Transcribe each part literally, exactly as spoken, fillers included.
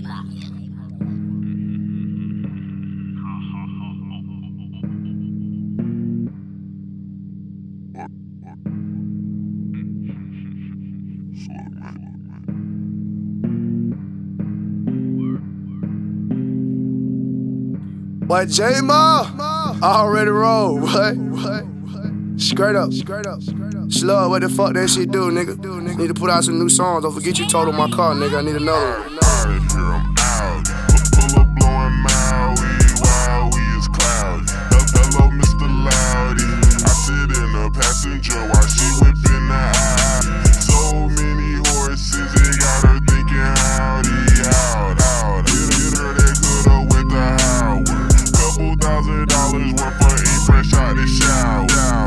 What, J-Ma? Already rolled, what? Straight up, straight up, straight up. Slug, what the fuck that shit do, nigga? Need to put out some new songs. Don't forget you totaled my car, nigga. I need another one. Full of blowing Maui while we is cloudy. Hello, Mister Loudy. I sit in the passenger while she whipping the Audi. So many horses, it got her thinking howdy, howdy, howdy. Hit her that good up with the Howard. Couple thousand dollars worth for a fresh out the shower.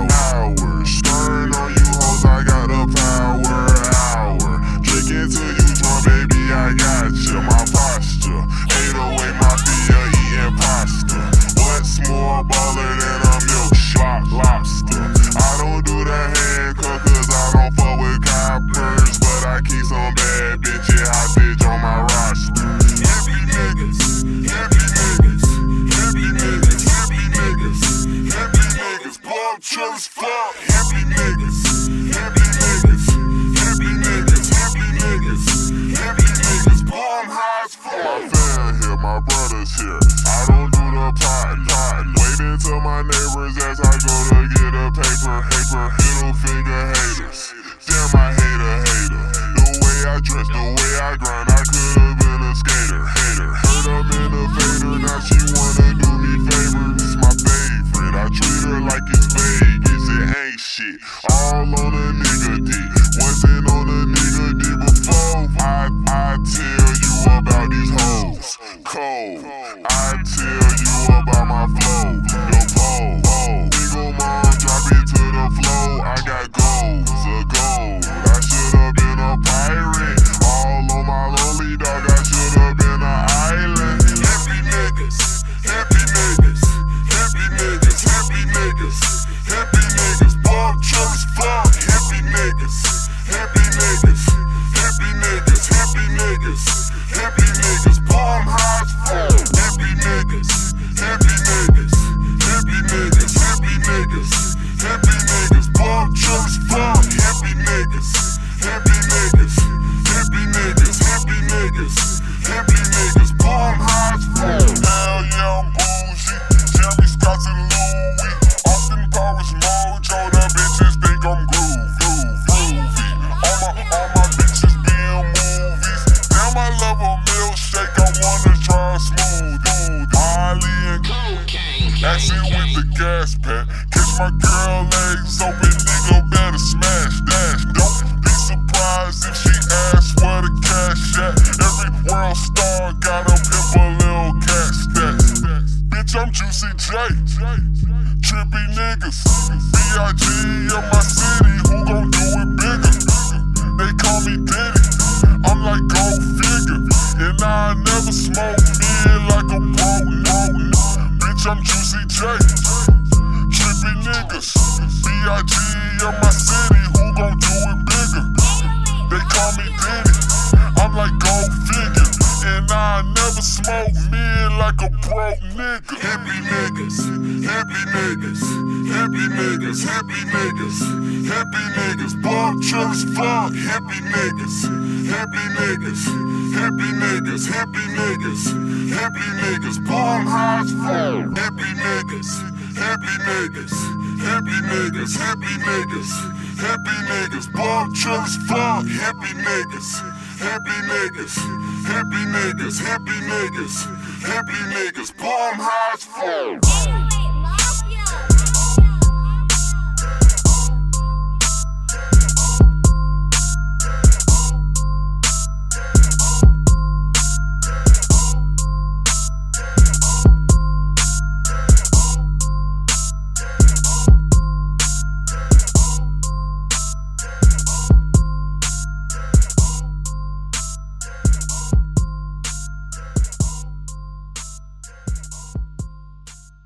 Hour, stern on you hoes, I got the power. Hour, drinking till you drunk, baby, I got you. My posture, eight oh eight mafia eating pasta. What's more baller than a milk shot lobster? I don't do the handcuff cause I don't fuck with coppers, but I keep some bad bitches, hot bitch on my roster. Happy niggas, happy niggas, happy niggas, happy niggas, happy niggas, boy I'm chill as fuck. Happy niggas, happy niggas, happy niggas, happy niggas, happy niggas, boy I'm high as fuck. My fan here, my brothers here, I don't do the plotting, plotting. Waiting till my neighbors as I go to get a paper, paper, middle finger haters. Damn, I hate a hater. The way I dress, the way I grind, I could've been a skater, hater. Heard I'm in a fader, now she wanna do me favors. My favorite, I treat her like it's Vegas, it ain't shit. All on a nigga D, wasn't on a nigga D before. I, I tell you about these hoes, cold. I tell you about my flow, yo pole, oh. Single mom, drop it to the flow, I got goals, a gold. I should've been a pirate, all on my lonely dog, I should've been an island. Happy niggas, happy niggas, happy niggas, happy niggas, happy niggas, boy I'm chill as fuck. Happy niggas, happy niggas, happy niggas, happy niggas, happy niggas, boy I'm high as fuck. Happy niggas, happy niggas, happy niggas, happy niggas, happy niggas, boy I'm chill as fuck. Happy niggas, happy niggas, happy niggas, happy niggas, happy niggas, boy I'm high as fuck. Hell yeah, I'm bougie, Jeremy Scott and Louis, Austin Powers Mojo, the bitches think I'm groovy, groovy. All my, all my bitches be in movies. Damn, I love a milkshake, I wanna try a smoothie. Ollie and action with the gas pack. Catch my girl legs open, nigga better smash dash. Don't be surprised if she asks where the cash at. Every world star got a pimp a little cash stack. Bitch, I'm Juicy J, trippy niggas. B I G in my city, who gon' do it bigger? They call me Diddy, I'm like gold figure. And I never smoke mid like a broke no, no. Bitch, I'm Juicy J, trippy niggas. B I G in my city, who gon' do it bigger? They call me Diddy, I'm like gold figure. And I never smoke mid like a broke nigga. Happy niggas, happy niggas, happy niggas, happy niggas, happy niggas, boy I'm chill as fuck. Happy niggas, happy niggas, happy niggas, happy niggas, happy niggas, boy I'm high as fuck. Happy niggas, happy niggas, happy niggas, happy niggas, happy niggas, boy I'm chill as fuck. Happy niggas, happy niggas, happy niggas, happy niggas, happy niggas, boy I'm high as fuck.